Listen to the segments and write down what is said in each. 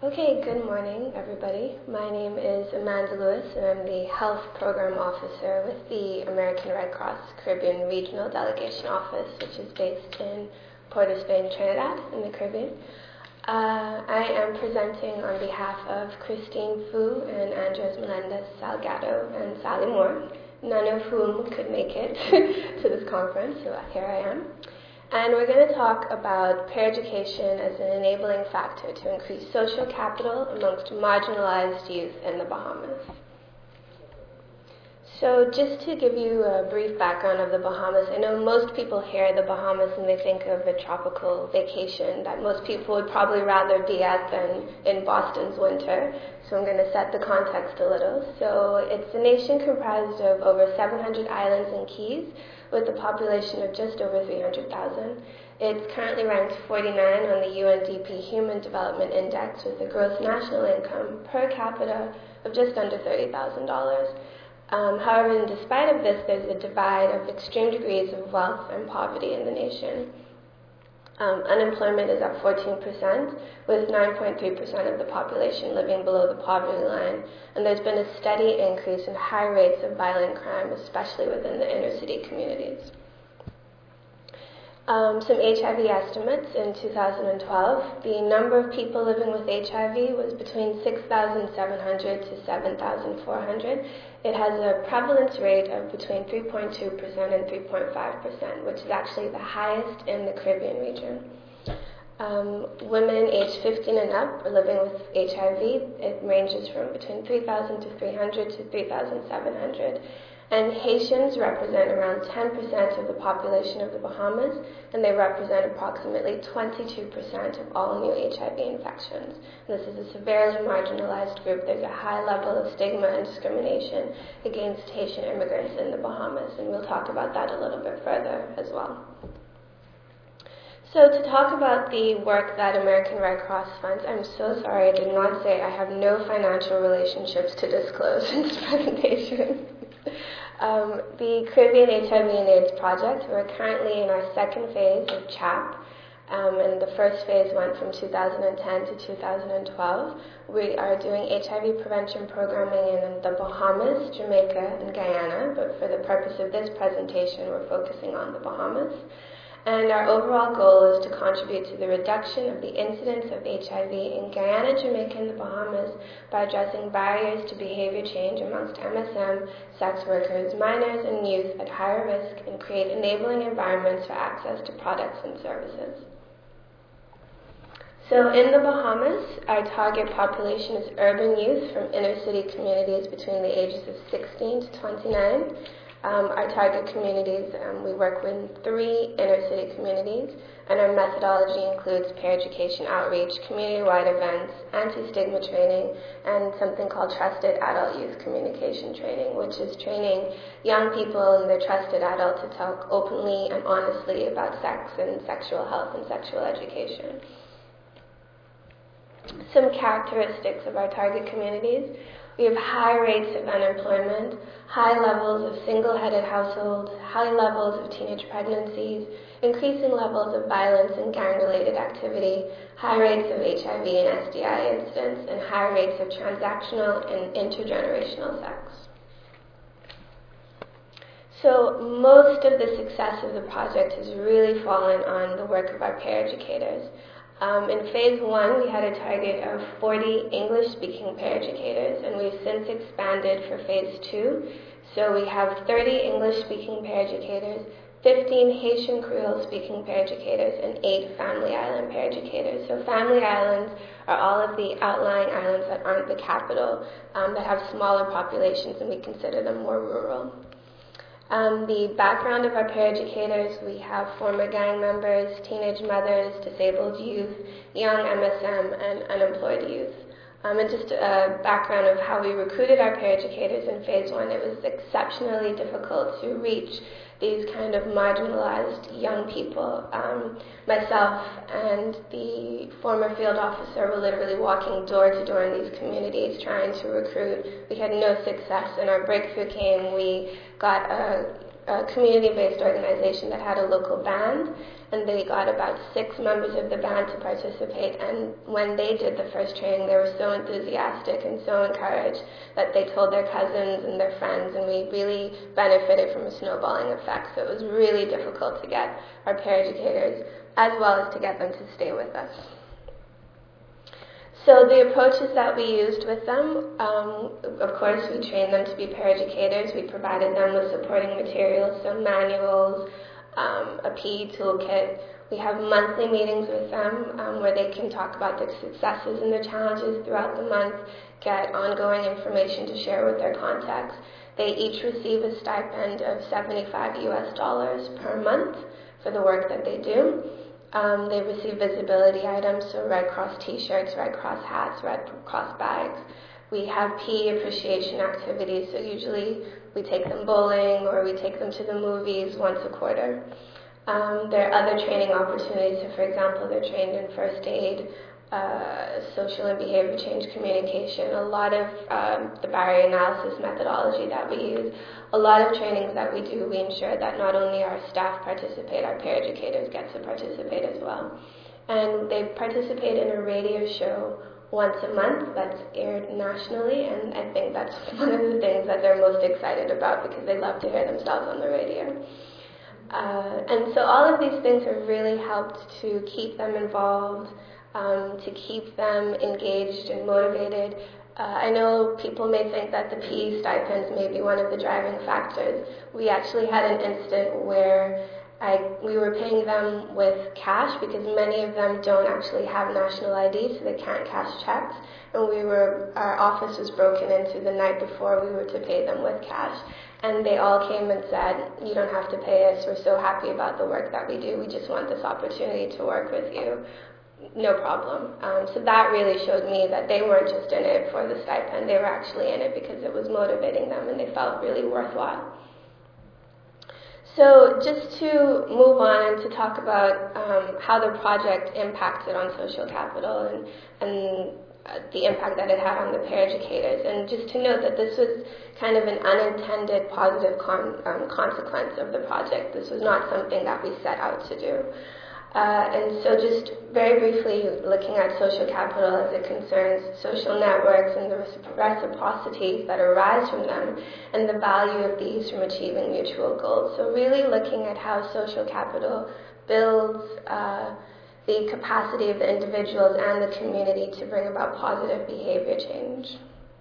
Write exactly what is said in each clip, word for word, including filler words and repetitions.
Okay, good morning, everybody. My name is Amanda Lewis, and I'm the Health Program Officer with the American Red Cross Caribbean Regional Delegation Office, which is based in Port of Spain, Trinidad, in the Caribbean. Uh, I am presenting on behalf of Christine Fu and Andres Melendez Salgado and Sally Moore, none of whom could make it to this conference, so here I am. And we're going to talk about peer education as an enabling factor to increase social capital amongst marginalized youth in the Bahamas. So just to give you a brief background of the Bahamas, I know most people hear the Bahamas and they think of a tropical vacation that most people would probably rather be at than in Boston's winter. So I'm going to set the context a little. So it's a nation comprised of over seven hundred islands and keys, with a population of just over three hundred thousand. It's currently ranked forty-nine on the U N D P Human Development Index with a gross national income per capita of just under thirty thousand dollars. Um, however, in despite of this, there's a divide of extreme degrees of wealth and poverty in the nation. Um, unemployment is at fourteen percent, with nine point three percent of the population living below the poverty line, and there's been a steady increase in high rates of violent crime, especially within the inner city communities. Um, some H I V estimates in two thousand twelve, the number of people living with H I V was between six thousand seven hundred to seven thousand four hundred. It has a prevalence rate of between three point two percent and three point five percent, which is actually the highest in the Caribbean region. Um, women aged fifteen and up are living with H I V. It ranges from between three thousand to three hundred to three thousand seven hundred. And Haitians represent around ten percent of the population of the Bahamas, and they represent approximately twenty-two percent of all new H I V infections. And this is a severely marginalized group. There's a high level of stigma and discrimination against Haitian immigrants in the Bahamas, and we'll talk about that a little bit further as well. So to talk about the work that American Red Cross funds, I'm so sorry I did not say I have no financial relationships to disclose in this presentation. Um, the Caribbean H I V and AIDS Project, we're currently in our second phase of CHAP, um, and the first phase went from two thousand ten to two thousand twelve. We are doing H I V prevention programming in the Bahamas, Jamaica, and Guyana, but for the purpose of this presentation, we're focusing on the Bahamas. And our overall goal is to contribute to the reduction of the incidence of H I V in Guyana, Jamaica, and the Bahamas by addressing barriers to behavior change amongst M S M, sex workers, minors, and youth at higher risk, and create enabling environments for access to products and services. So in the Bahamas, our target population is urban youth from inner city communities between the ages of sixteen to twenty-nine. Um, our target communities, um, we work with three inner city communities, and our methodology includes peer education outreach, community-wide events, anti-stigma training, and something called trusted adult youth communication training, which is training young people and their trusted adult to talk openly and honestly about sex and sexual health and sexual education. Some characteristics of our target communities. We have high rates of unemployment, high levels of single-headed households, high levels of teenage pregnancies, increasing levels of violence and gang-related activity, high rates of H I V and S T I incidents, and high rates of transactional and intergenerational sex. So most of the success of the project has really fallen on the work of our peer educators. Um, in phase one, we had a target of forty English-speaking peer educators, and we've since expanded for phase two. So we have thirty English-speaking peer educators, fifteen Haitian Creole-speaking peer educators, and eight Family Island peer educators. So Family Islands are all of the outlying islands that aren't the capital, um, that have smaller populations, and we consider them more rural. Um, the background of our peer educators, we have former gang members, teenage mothers, disabled youth, young M S M, and unemployed youth. Um, and just a background of how we recruited our peer educators in phase one, it was exceptionally difficult to reach these kind of marginalized young people. Um, myself and the former field officer were literally walking door to door in these communities trying to recruit. We had no success, and our breakthrough came. We got a, a community-based organization that had a local band, and they got about six members of the band to participate, and when they did the first training, they were so enthusiastic and so encouraged that they told their cousins and their friends, and we really benefited from a snowballing effect. So it was really difficult to get our peer educators, as well as to get them to stay with us. So the approaches that we used with them, um, of course, we trained them to be paraeducators. We provided them with supporting materials, some manuals, um, a P E toolkit. We have monthly meetings with them um, where they can talk about their successes and their challenges throughout the month, get ongoing information to share with their contacts. They each receive a stipend of seventy-five U S dollars per month for the work that they do. Um, they receive visibility items, so Red Cross t-shirts, Red Cross hats, Red Cross bags. We have P E appreciation activities, so usually we take them bowling or we take them to the movies once a quarter. Um, there are other training opportunities, so for example, they're trained in first aid, uh, social and behavior change communication, a lot of um, the barrier analysis methodology that we use. A lot of trainings that we do, we ensure that not only our staff participate, our peer educators get to participate as well. And they participate in a radio show once a month that's aired nationally, and I think that's one of the things that they're most excited about because they love to hear themselves on the radio. Uh, and so all of these things have really helped to keep them involved, um, to keep them engaged and motivated. Uh, I know people may think that the P E stipends may be one of the driving factors. We actually had an instant where I, we were paying them with cash because many of them don't actually have national I D, so they can't cash checks. And we were, our office was broken into the night before we were to pay them with cash. And they all came and said, "You don't have to pay us. We're so happy about the work that we do. We just want this opportunity to work with you. No problem." Um, so that really showed me that they weren't just in it for the stipend. They were actually in it because it was motivating them and they felt really worthwhile. So just to move on and to talk about um, how the project impacted on social capital and, and uh, the impact that it had on the peer educators. And just to note that this was kind of an unintended positive con- um, consequence of the project. This was not something that we set out to do. Uh, and so just very briefly looking at social capital as it concerns social networks and the reciprocity that arise from them and the value of these from achieving mutual goals. So really looking at how social capital builds uh, the capacity of the individuals and the community to bring about positive behavior change.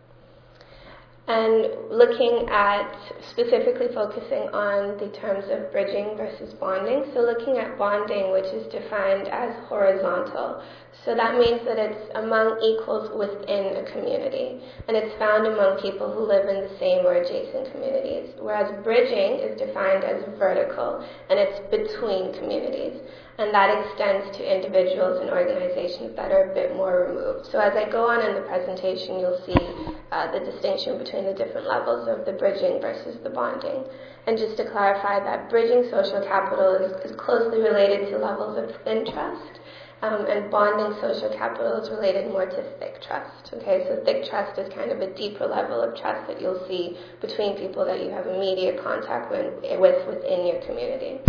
And looking at specifically focusing on the terms of bridging versus bonding. So looking at bonding, which is defined as horizontal. So that means that it's among equals within a community. And it's found among people who live in the same or adjacent communities. Whereas bridging is defined as vertical, and it's between communities. And that extends to individuals and organizations that are a bit more removed. So as I go on in the presentation, you'll see uh, the distinction between the different levels of the bridging versus the bonding. And just to clarify that bridging social capital is, is closely related to levels of thin trust, um, and bonding social capital is related more to thick trust. Okay, so thick trust is kind of a deeper level of trust that you'll see between people that you have immediate contact with, with within your community.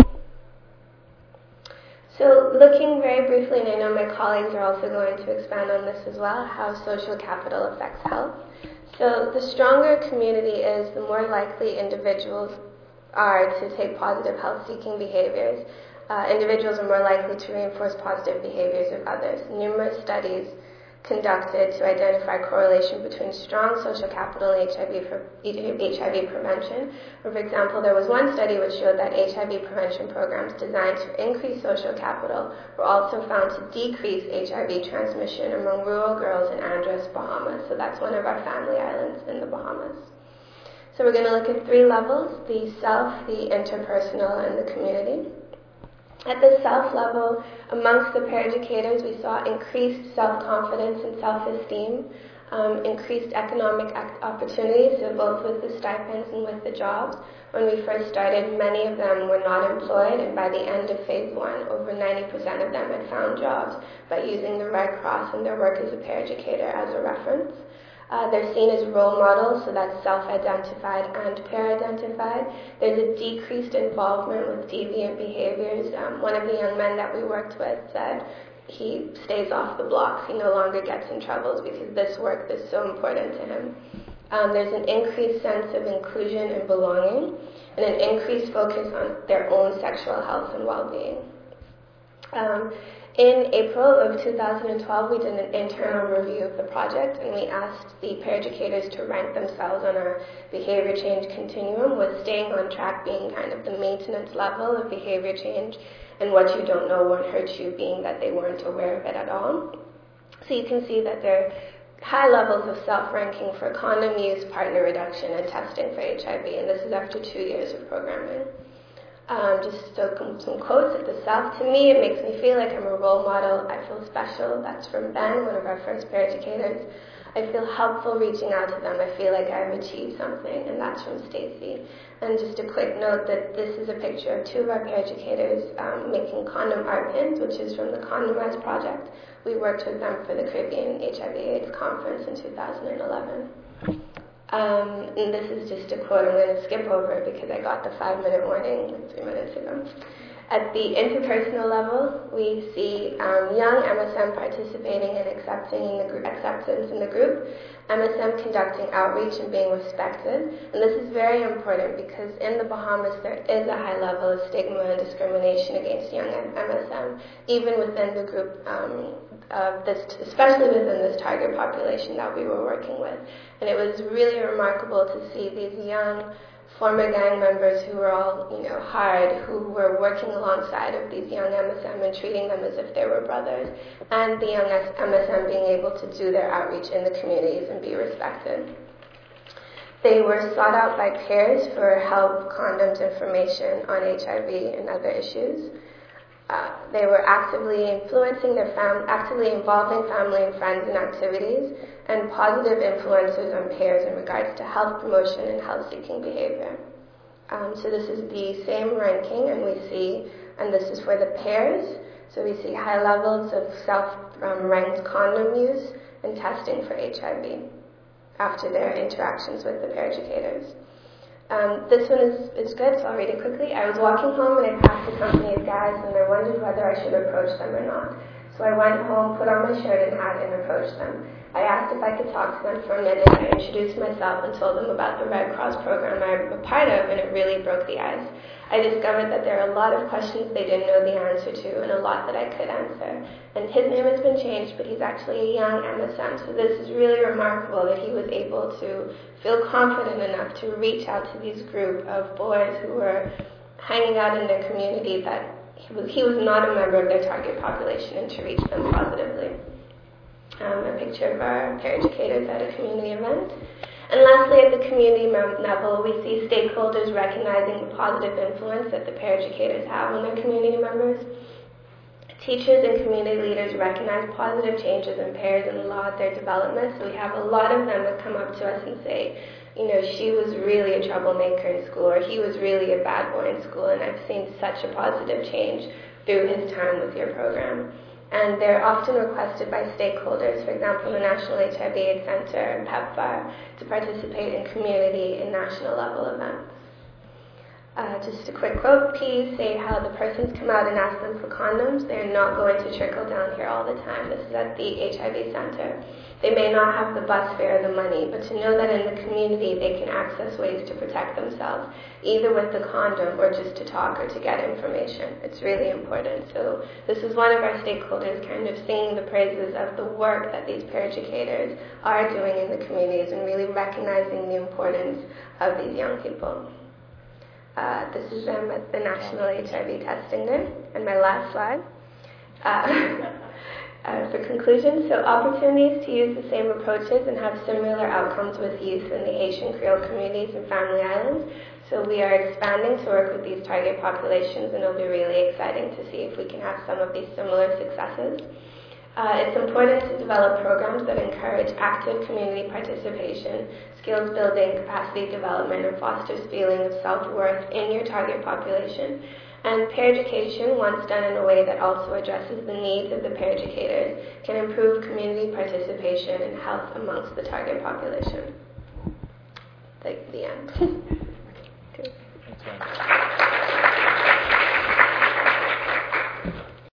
So looking very briefly, and I know my colleagues are also going to expand on this as well, how social capital affects health. So the stronger a community is, the more likely individuals are to take positive health-seeking behaviors. Uh, individuals are more likely to reinforce positive behaviors of others. Numerous studies conducted to identify correlation between strong social capital and H I V, for, H I V prevention. For example, there was one study which showed that H I V prevention programs designed to increase social capital were also found to decrease H I V transmission among rural girls in Andros, Bahamas. So that's one of our family islands in the Bahamas. So we're going to look at three levels: the self, the interpersonal, and the community. At the self level, amongst the peer educators, we saw increased self-confidence and self-esteem, um, increased economic opportunities, so both with the stipends and with the jobs. When we first started, many of them were not employed, and by the end of phase one, over ninety percent of them had found jobs by using the Red Cross and their work as a peer educator as a reference. Uh, they're seen as role models, so that's self-identified and peer-identified. There's a decreased involvement with deviant behaviors. Um, one of the young men that we worked with said he stays off the blocks. He no longer gets in troubles because this work is so important to him. Um, there's an increased sense of inclusion and belonging, and an increased focus on their own sexual health and well-being. Um, In April of two thousand twelve, we did an internal review of the project, and we asked the peer educators to rank themselves on our behavior change continuum, with staying on track being kind of the maintenance level of behavior change, and what you don't know won't hurt you being that they weren't aware of it at all. So you can see that there are high levels of self-ranking for condom use, partner reduction, and testing for H I V, and this is after two years of programming. Um, just so some quotes at the south. To me, it makes me feel like I'm a role model. I feel special. That's from Ben, one of our first peer educators. I feel helpful reaching out to them. I feel like I've achieved something, and that's from Stacy. And just a quick note that this is a picture of two of our peer educators um, making condom art pins, which is from the Condomize Project. We worked with them for the Caribbean H I V AIDS conference in two thousand eleven. Um, and this is just a quote I'm going to skip over because I got the five-minute warning like three minutes ago. At the interpersonal level, we see um, young M S M participating and accepting in the gr- acceptance in the group, M S M conducting outreach and being respected. And this is very important because in the Bahamas there is a high level of stigma and discrimination against young M S M, even within the group, um, of this, especially within this target population that we were working with. And it was really remarkable to see these young former gang members who were all, you know, hard, who were working alongside of these young M S M and treating them as if they were brothers, and the young M S M being able to do their outreach in the communities and be respected. They were sought out by peers for help, condoms, information on H I V and other issues. Uh, they were actively influencing their fam- actively involving family and friends in activities, and positive influences on peers in regards to health promotion and health-seeking behavior. Um, so this is the same ranking, and we see, and this is for the peers, so we see high levels of self-ranked condom use and testing for H I V after their interactions with the peer educators. Um, this one is, is good, so I'll read it quickly. I was walking home and I passed a company of guys and I wondered whether I should approach them or not. So I went home, put on my shirt and hat and approached them. I asked if I could talk to them for a minute. I introduced myself and told them about the Red Cross program I'm a part of, and it really broke the ice. I discovered that there are a lot of questions they didn't know the answer to and a lot that I could answer. And his name has been changed, but he's actually a young M S M, so this is really remarkable that he was able to feel confident enough to reach out to these group of boys who were hanging out in their community that he was, he was not a member of their target population, and to reach them positively. Um, a picture of our peer educators at a community event. And lastly, at the community level, we see stakeholders recognizing the positive influence that the peer educators have on their community members. Teachers and community leaders recognize positive changes in peers and laud their development. So we have a lot of them that come up to us and say, you know, she was really a troublemaker in school, or he was really a bad boy in school, and I've seen such a positive change through his time with your program. And they're often requested by stakeholders, for example, the National H I V AIDS Center and PEPFAR, to participate in community and national level events. Uh, just a quick quote, P say how the persons come out and ask them for condoms. They're not going to trickle down here all the time. This is at the H I V Center. They may not have the bus fare or the money, but to know that in the community they can access ways to protect themselves, either with the condom or just to talk or to get information. It's really important. So this is one of our stakeholders kind of singing the praises of the work that these peer educators are doing in the communities and really recognizing the importance of these young people. Uh, this is them at the National H I V Testing Day. And my last slide. Uh, uh, for conclusion, so opportunities to use the same approaches and have similar outcomes with youth in the Haitian Creole communities and Family Islands. So we are expanding to work with these target populations, and it'll be really exciting to see if we can have some of these similar successes. Uh, it's important to develop programs that encourage active community participation, skills building, capacity development, and fosters feeling of self-worth in your target population. And peer education, once done in a way that also addresses the needs of the peer educators, can improve community participation and health amongst the target population. The, the end. Thanks,